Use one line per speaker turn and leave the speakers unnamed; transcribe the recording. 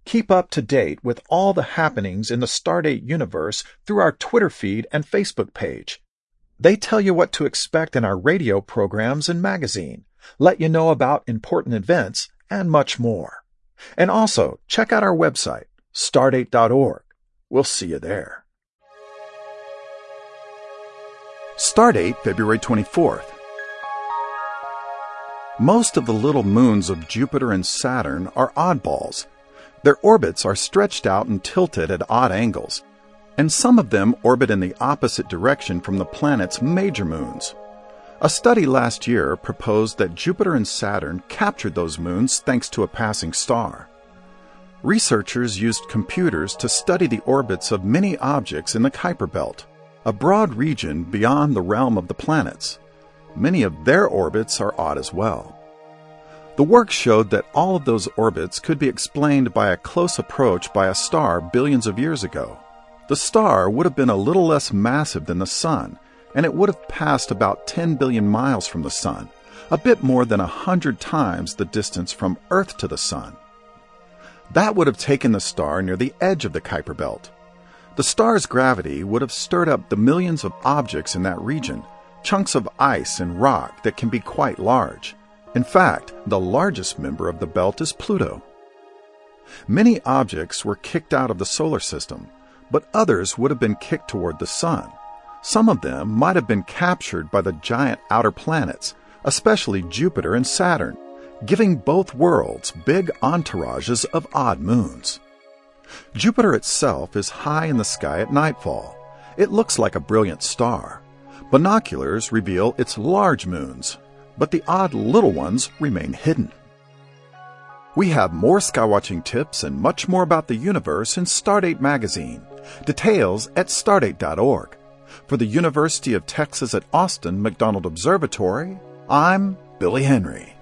Keep up to date with all the happenings in the Stardate universe through our Twitter feed and Facebook page. They tell you what to expect in our radio programs and magazine, let you know about important events, and much more. And also, check out our website, stardate.org. We'll see you there. Stardate, February 24th. Most of the little moons of Jupiter and Saturn are oddballs. Their orbits are stretched out and tilted at odd angles, and some of them orbit in the opposite direction from the planet's major moons. A study last year proposed that Jupiter and Saturn captured those moons thanks to a passing star. Researchers used computers to study the orbits of many objects in the Kuiper Belt, a broad region beyond the realm of the planets. Many of their orbits are odd as well. The work showed that all of those orbits could be explained by a close approach by a star billions of years ago. The star would have been a little less massive than the Sun, and it would have passed about 10 billion miles from the Sun, a bit more than 100 times the distance from Earth to the Sun. That would have taken the star near the edge of the Kuiper Belt. The star's gravity would have stirred up the millions of objects in that region, chunks of ice and rock that can be quite large. In fact, the largest member of the belt is Pluto. Many objects were kicked out of the solar system, but others would have been kicked toward the Sun. Some of them might have been captured by the giant outer planets, especially Jupiter and Saturn, giving both worlds big entourages of odd moons. Jupiter itself is high in the sky at nightfall. It looks like a brilliant star. Binoculars reveal its large moons, but the odd little ones remain hidden. We have more skywatching tips and much more about the universe in Stardate magazine. Details at stardate.org. For the University of Texas at Austin McDonald Observatory, I'm Billy Henry.